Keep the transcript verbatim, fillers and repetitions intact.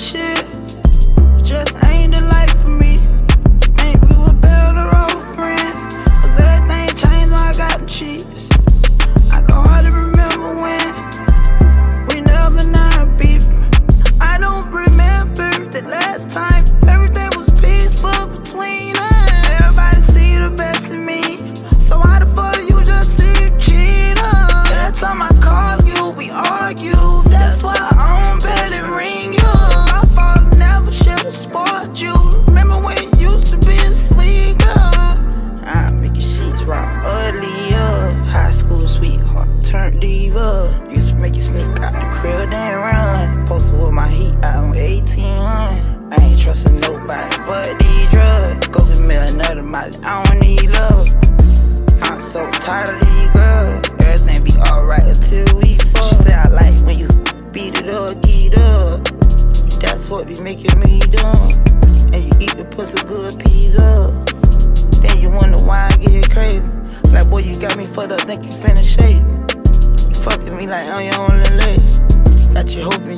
shit just ain't the life for me. Think we were better off friends, cause everything changed when I got the cheese. I can hardly remember when we never not beef. I don't remember the last time everything was peaceful between us. Everybody see the best in me, so why the fuck you just see you cheat up? Every time I call you, we argue. That's why I don't barely ring you. My fault, never should've spoiled you. Remember when you used to be a sweet girl? I make your sheets rock earlier. High school sweetheart turned diva. Used to make you sneak out the crib and run. Posted with my heat out on eighteen hundred. I ain't trusting nobody but these drugs. Go get me another molly, I don't need love. I'm so tired of these girls. Everything be alright until we fuck. She say I like when you beat it up, get it up. That's what be making me dumb. And you eat the pussy good peas up. Then you wonder why I get crazy. Like boy, you got me fucked up, think you finna shade. Fucking me like I'm your only lady. Got you hoping